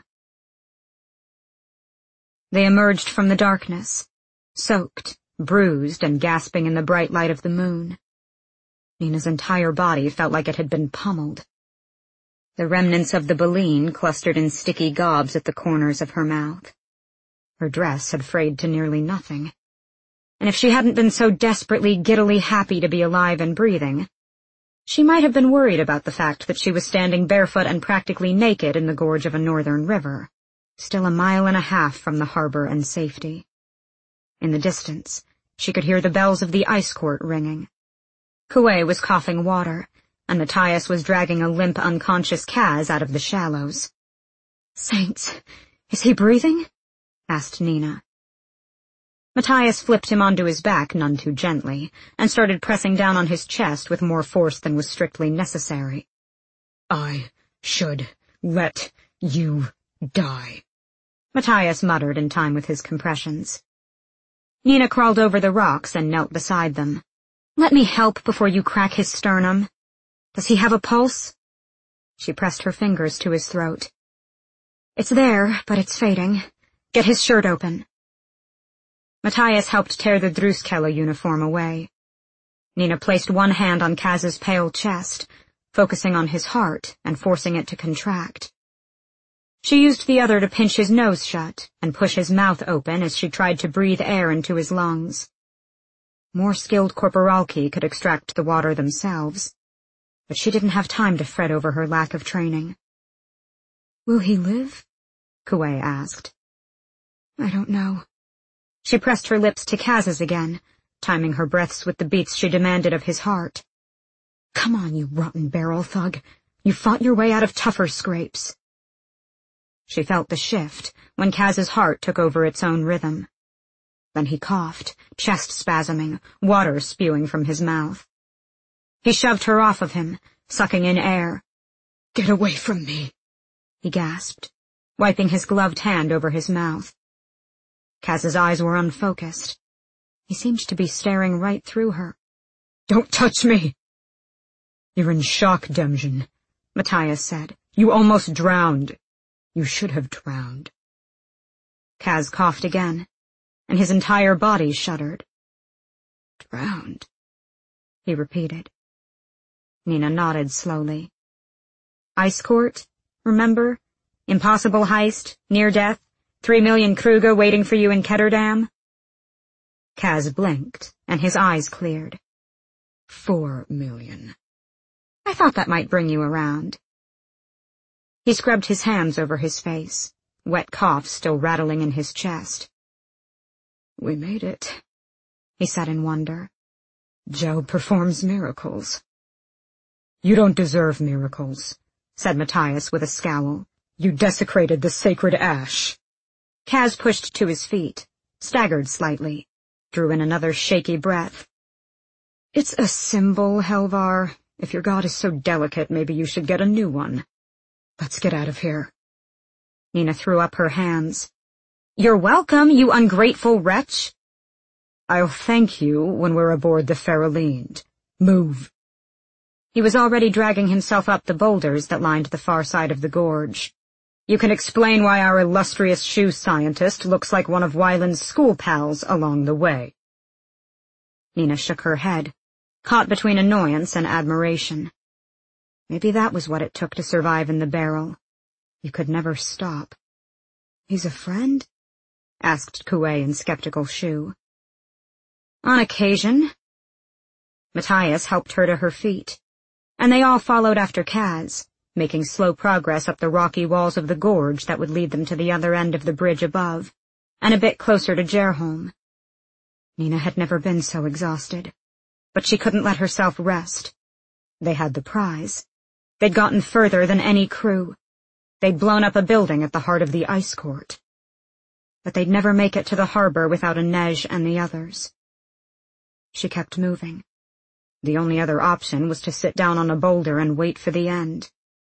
They emerged from the darkness, soaked, bruised, and gasping in the bright light of the moon. Nina's entire body felt like it had been pummeled. The remnants of the baleen clustered in sticky gobs at the corners of her mouth. Her dress had frayed to nearly nothing. And if she hadn't been so desperately, giddily happy to be alive and breathing, she might have been worried about the fact that she was standing barefoot and practically naked in the gorge of a northern river, still a mile and a half from the harbor and safety. In the distance, she could hear the bells of the ice court ringing. Kuwei was coughing water, and Matthias was dragging a limp, unconscious Kaz out of the shallows. "Saints, is he breathing?" asked Nina. Matthias flipped him onto his back none too gently, and started pressing down on his chest with more force than was strictly necessary. "I should let you die," Matthias muttered in time with his compressions. Nina crawled over the rocks and knelt beside them. "Let me help before you crack his sternum. Does he have a pulse?" She pressed her fingers to his throat. "It's there, but it's fading. Get his shirt open." Matthias helped tear the Druskella uniform away. Nina placed one hand on Kaz's pale chest, focusing on his heart and forcing it to contract. She used the other to pinch his nose shut and push his mouth open as she tried to breathe air into his lungs. More skilled corporalki could extract the water themselves, but she didn't have time to fret over her lack of training. "Will he live?" Kuwei asked. "I don't know." She pressed her lips to Kaz's again, timing her breaths with the beats she demanded of his heart. "Come on, you rotten barrel thug. You fought your way out of tougher scrapes." She felt the shift when Kaz's heart took over its own rhythm. Then he coughed, chest spasming, water spewing from his mouth. He shoved her off of him, sucking in air. "Get away from me," he gasped, wiping his gloved hand over his mouth. Kaz's eyes were unfocused. He seemed to be staring right through her. "Don't touch me!" "You're in shock, Demjin," Matthias said. "You almost drowned. You should have drowned." Kaz coughed again, and his entire body shuddered. "Drowned," he repeated. Nina nodded slowly. "Ice court, remember? Impossible heist, near death, three million Kruger waiting for you in Ketterdam?" Kaz blinked, and his eyes cleared. Four million. "I thought that might bring you around." He scrubbed his hands over his face, wet cough still rattling in his chest. "We made it," he said in wonder. "Joe performs miracles." "You don't deserve miracles," said Matthias with a scowl. "You desecrated the sacred ash." Kaz pushed to his feet, staggered slightly, drew in another shaky breath. "It's a symbol, Helvar. If your god is so delicate, maybe you should get a new one. Let's get out of here." Nina threw up her hands. "You're welcome, you ungrateful wretch." "I'll thank you when we're aboard the Ferelinde. Move." He was already dragging himself up the boulders that lined the far side of the gorge. "You can explain why our illustrious shoe scientist looks like one of Wyland's school pals along the way." Nina shook her head, caught between annoyance and admiration. Maybe that was what it took to survive in the barrel. You could never stop. "He's a friend?" asked Kuwei in skeptical shoe. "On occasion." Matthias helped her to her feet, and they all followed after Kaz, making slow progress up the rocky walls of the gorge that would lead them to the other end of the bridge above, and a bit closer to Gerholm. Nina had never been so exhausted, but she couldn't let herself rest. They had the prize. They'd gotten further than any crew. They'd blown up a building at the heart of the ice court. But they'd never make it to the harbor without Inej and the others. She kept moving. The only other option was to sit down on a boulder and wait for the end.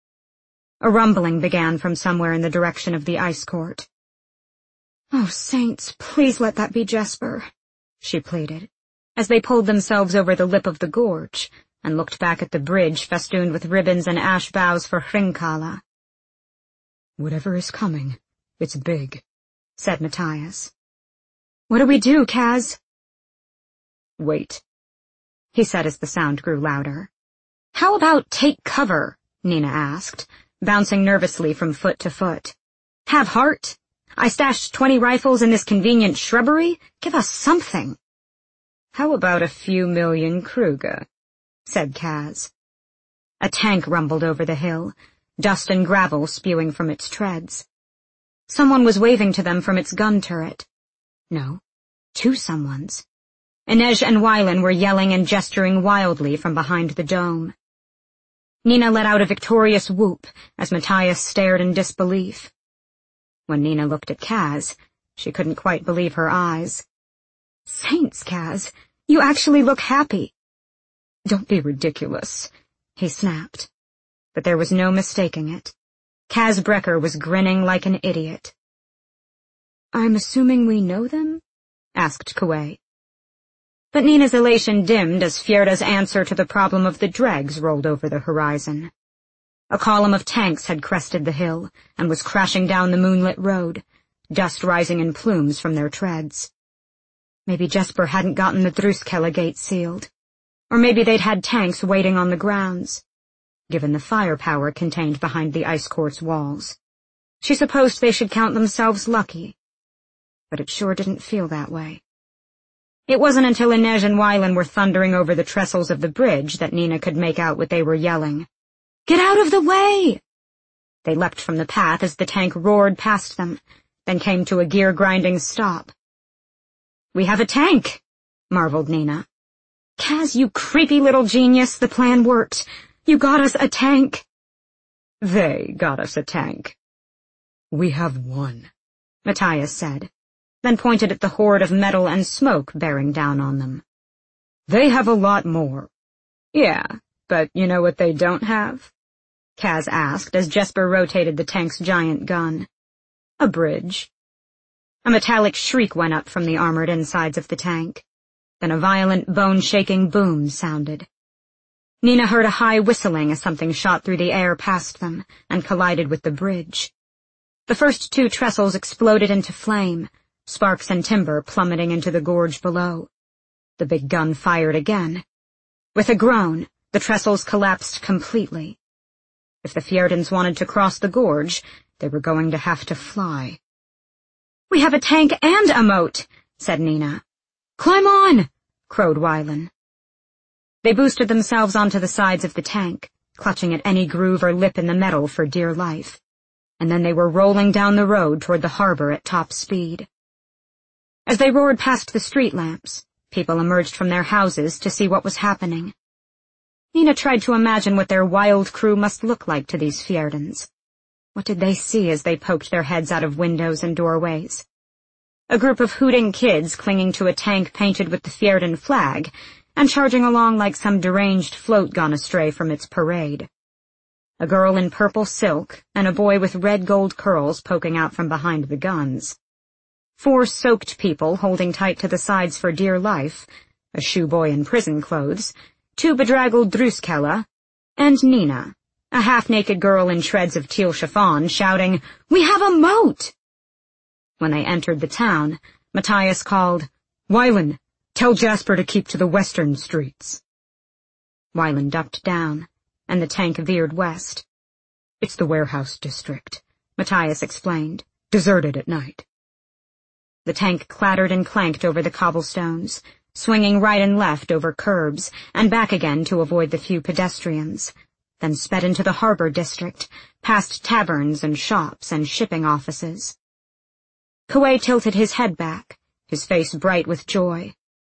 A rumbling began from somewhere in the direction of the ice court. "Oh, saints, please let that be Jesper," she pleaded, as they pulled themselves over the lip of the gorge and looked back at the bridge festooned with ribbons and ash boughs for Hringkala. "Whatever is coming, it's big," said Matthias. "What do we do, Kaz?" "Wait," he said as the sound grew louder. "How about take cover?" Nina asked, bouncing nervously from foot to foot. "Have heart? I stashed twenty rifles in this convenient shrubbery? Give us something." "How about a few million Kruger?" said Kaz. A tank rumbled over the hill, dust and gravel spewing from its treads. Someone was waving to them from its gun turret. No, two someones. Inej and Wyland were yelling and gesturing wildly from behind the dome. Nina let out a victorious whoop as Matthias stared in disbelief. When Nina looked at Kaz, she couldn't quite believe her eyes. "Saints, Kaz, you actually look happy." "Don't be ridiculous," he snapped. But there was no mistaking it. Kaz Brecker was grinning like an idiot. "I'm assuming we know them?" asked Kuwei. But Nina's elation dimmed as Fjerda's answer to the problem of the dregs rolled over the horizon. A column of tanks had crested the hill and was crashing down the moonlit road, dust rising in plumes from their treads. Maybe Jesper hadn't gotten the Druskella gate sealed. Or maybe they'd had tanks waiting on the grounds, given the firepower contained behind the ice court's walls. She supposed they should count themselves lucky, but it sure didn't feel that way. It wasn't until Inej and Wylan were thundering over the trestles of the bridge that Nina could make out what they were yelling. "Get out of the way!" They leapt from the path as the tank roared past them, then came to a gear-grinding stop. "We have a tank!" marveled Nina. "Kaz, you creepy little genius, the plan worked. You got us a tank." "They got us a tank. We have one," Matthias said, then pointed at the horde of metal and smoke bearing down on them. "They have a lot more." "Yeah, but you know what they don't have?" Kaz asked as Jesper rotated the tank's giant gun. "A bridge." A metallic shriek went up from the armored insides of the tank. Then a violent, bone-shaking boom sounded. Nina heard a high whistling as something shot through the air past them and collided with the bridge. The first two trestles exploded into flame, sparks and timber plummeting into the gorge below. The big gun fired again. With a groan, the trestles collapsed completely. If the Fjerdans wanted to cross the gorge, they were going to have to fly. "We have a tank and a moat," said Nina. "Climb on!" crowed Wylan. They boosted themselves onto the sides of the tank, clutching at any groove or lip in the metal for dear life. And then they were rolling down the road toward the harbor at top speed. As they roared past the street lamps, people emerged from their houses to see what was happening. Nina tried to imagine what their wild crew must look like to these Fjerdans. What did they see as they poked their heads out of windows and doorways? A group of hooting kids clinging to a tank painted with the Fjerdan flag and charging along like some deranged float gone astray from its parade. A girl in purple silk and a boy with red gold curls poking out from behind the guns. Four soaked people holding tight to the sides for dear life, a shoeboy in prison clothes, two bedraggled Druskella, and Nina, a half-naked girl in shreds of teal chiffon, shouting, "We have a moat!" When they entered the town, Matthias called, "Wylan, tell Jasper to keep to the western streets." Wylan ducked down, and the tank veered west. "It's the warehouse district," Matthias explained, "deserted at night." The tank clattered and clanked over the cobblestones, swinging right and left over curbs, and back again to avoid the few pedestrians, then sped into the harbor district, past taverns and shops and shipping offices. Kuwei tilted his head back, his face bright with joy.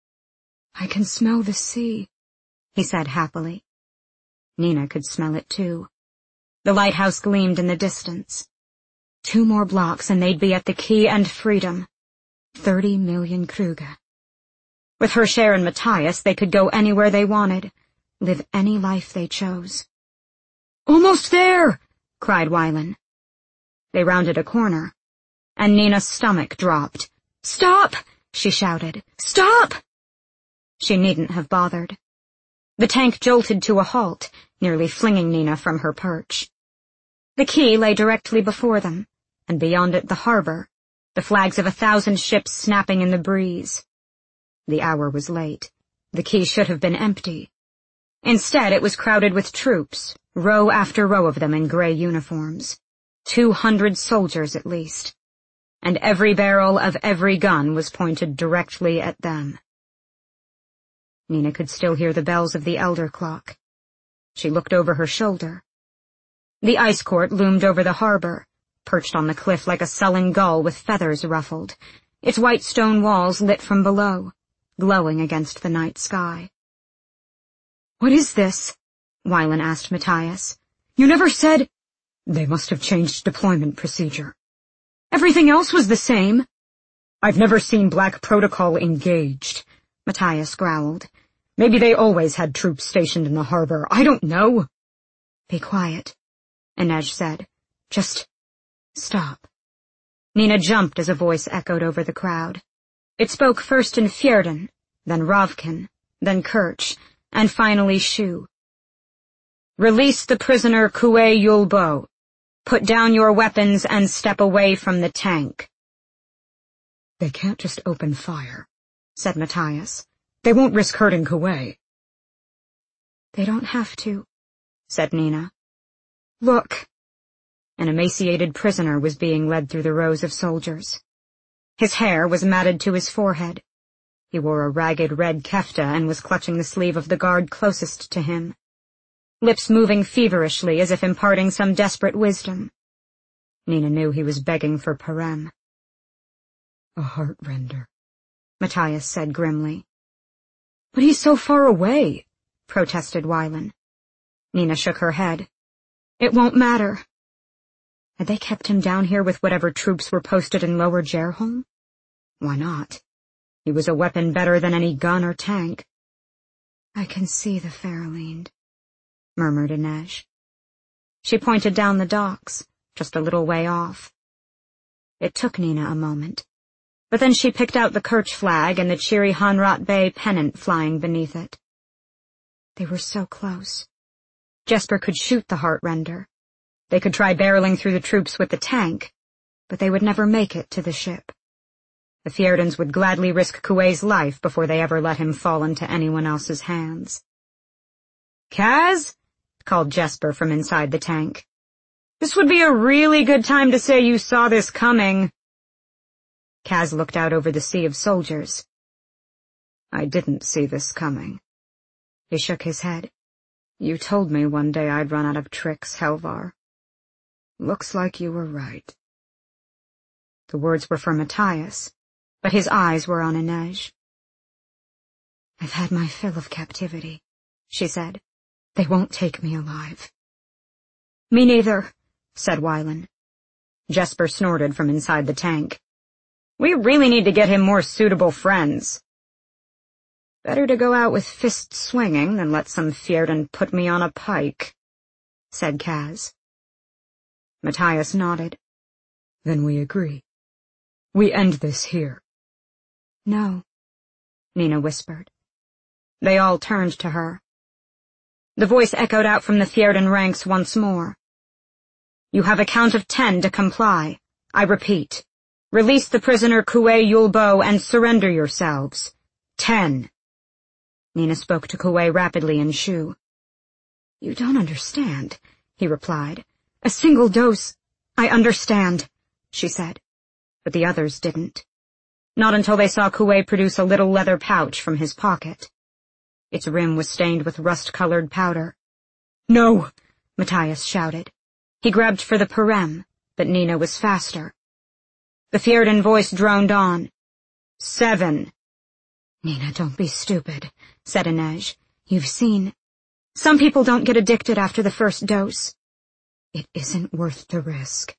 "I can smell the sea," he said happily. Nina could smell it too. The lighthouse gleamed in the distance. Two more blocks and they'd be at the quay and freedom. Thirty million Kruger. With her share and Matthias, they could go anywhere they wanted, live any life they chose. "Almost there!" cried Wylan. They rounded a corner, and Nina's stomach dropped. "Stop!" she shouted. "Stop!" She needn't have bothered. The tank jolted to a halt, nearly flinging Nina from her perch. The quay lay directly before them, and beyond it the harbor, the flags of a thousand ships snapping in the breeze. The hour was late. The quay should have been empty. Instead, it was crowded with troops, row after row of them in gray uniforms. Two hundred soldiers at least. And every barrel of every gun was pointed directly at them. Nina could still hear the bells of the elder clock. She looked over her shoulder. The ice court loomed over the harbor, perched on the cliff like a sullen gull with feathers ruffled, its white stone walls lit from below, glowing against the night sky. "What is this?" Wylan asked Matthias. "You never said—" "They must have changed deployment procedure. Everything else was the same." "I've never seen Black Protocol engaged," Matthias growled. "Maybe they always had troops stationed in the harbor. I don't know." "Be quiet," Inej said. "Just stop." Nina jumped as a voice echoed over the crowd. It spoke first in Fjerdan, then Ravkin, then Kerch, and finally Shu. "Release the prisoner Kuwei Yulbo. Put down your weapons and step away from the tank." "They can't just open fire," said Matthias. "They won't risk hurting Kuwei." They don't have to, said Nina. Look. An emaciated prisoner was being led through the rows of soldiers. His hair was matted to his forehead. He wore a ragged red kefta and was clutching the sleeve of the guard closest to him, lips moving feverishly as if imparting some desperate wisdom. Nina knew he was begging for Parem. A heart-render, Matthias said grimly. But he's so far away, protested Wylan. Nina shook her head. It won't matter. Had they kept him down here with whatever troops were posted in Lower Gerholm? Why not? He was a weapon better than any gun or tank. I can see the Faralind, murmured Inej. She pointed down the docks, just a little way off. It took Nina a moment, but then she picked out the Kerch flag and the cheery Hanrat Bay pennant flying beneath it. They were so close. Jesper could shoot the Heartrender. They could try barreling through the troops with the tank, but they would never make it to the ship. The Fjerdans would gladly risk Kuwei's life before they ever let him fall into anyone else's hands. Kaz? Called Jesper from inside the tank. This would be a really good time to say you saw this coming. Kaz looked out over the sea of soldiers. I didn't see this coming. He shook his head. You told me one day I'd run out of tricks, Helvar. Looks like you were right. The words were for Matthias, but his eyes were on Inej. I've had my fill of captivity, she said. They won't take me alive. Me neither, said Wylan. Jesper snorted from inside the tank. We really need to get him more suitable friends. Better to go out with fists swinging than let some Fjerdan put me on a pike, said Kaz. Matthias nodded. Then we agree. We end this here. No, Nina whispered. They all turned to her. The voice echoed out from the Fjerdan ranks once more. You have a count of ten to comply. I repeat. Release the prisoner Kuwei Yulbo and surrender yourselves. Ten. Nina spoke to Kuwei rapidly in Shu. You don't understand, he replied. A single dose. I understand, she said. But the others didn't. Not until they saw Kuwei produce a little leather pouch from his pocket. Its rim was stained with rust-colored powder. No, Matthias shouted. He grabbed for the Parem, but Nina was faster. The Fjerdan voice droned on. Seven. Nina, don't be stupid, said Inej. You've seen. Some people don't get addicted after the first dose. It isn't worth the risk.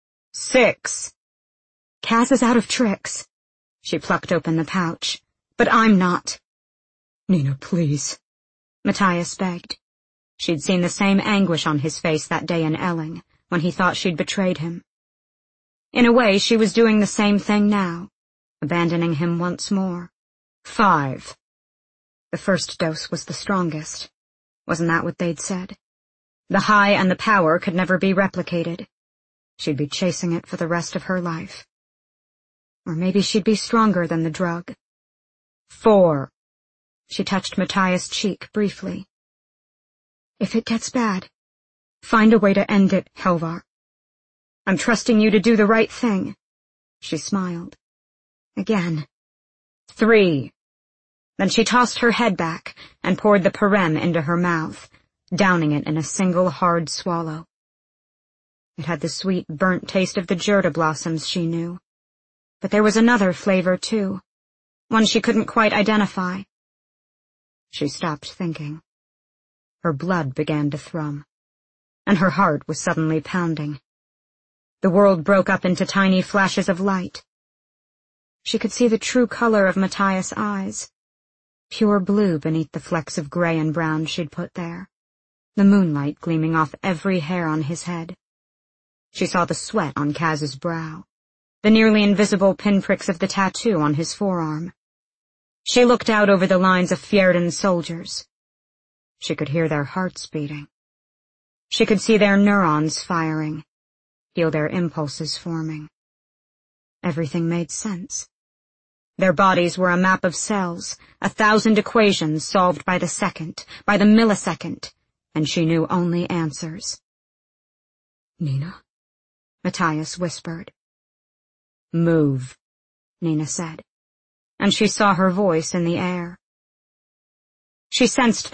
Six. Kaz is out of tricks. She plucked open the pouch. But I'm not. Nina, please. Matthias begged. She'd seen the same anguish on his face that day in Elling, when he thought she'd betrayed him. In a way, she was doing the same thing now, abandoning him once more. Five. The first dose was the strongest. Wasn't that what they'd said? The high and the power could never be replicated. She'd be chasing it for the rest of her life. Or maybe she'd be stronger than the drug. Four. She touched Matthias' cheek briefly. If it gets bad, find a way to end it, Helvar. I'm trusting you to do the right thing. She smiled. Again. Three. Then she tossed her head back and poured the Parem into her mouth, downing it in a single hard swallow. It had the sweet, burnt taste of the Jurda blossoms she knew. But there was another flavor, too, one she couldn't quite identify. She stopped thinking. Her blood began to thrum, and her heart was suddenly pounding. The world broke up into tiny flashes of light. She could see the true color of Matthias' eyes, pure blue beneath the flecks of gray and brown she'd put there, the moonlight gleaming off every hair on his head. She saw the sweat on Kaz's brow, the nearly invisible pinpricks of the tattoo on his forearm. She looked out over the lines of Fjerdan soldiers. She could hear their hearts beating. She could see their neurons firing, feel their impulses forming. Everything made sense. Their bodies were a map of cells, a thousand equations solved by the second, by the millisecond, and she knew only answers. Nina? Matthias whispered. Move, Nina said, and she saw her voice in the air. She sensed